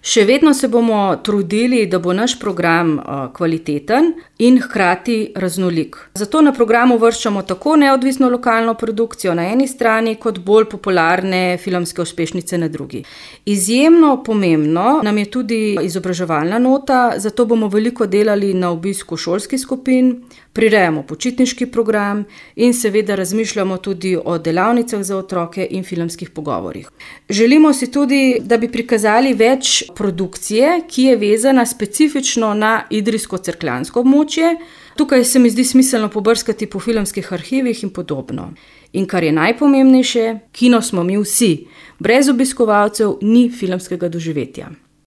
Še vedno se bomo trudili, da bo naš program kvaliteten in hkrati raznolik. Zato na programu vrščamo tako neodvisno lokalno produkcijo na eni strani, kot bolj popularne filmske uspešnice na drugi. Izjemno pomembno nam je tudi izobraževalna nota, zato bomo veliko delali na obisku šolskih skupin, prirejamo počitniški program in seveda razmišljamo tudi o delavnicah za otroke in filmskih pogovorih. Želimo si tudi, da bi prikazali več produkcije, ki je vezana specifično na idrijsko-cerkljansko območje. Tukaj se mi zdi smiselno pobrskati po filmskih arhivih in podobno. In kar je najpomembnejše, kino smo mi vsi. Brez obiskovalcev ni filmskega doživetja.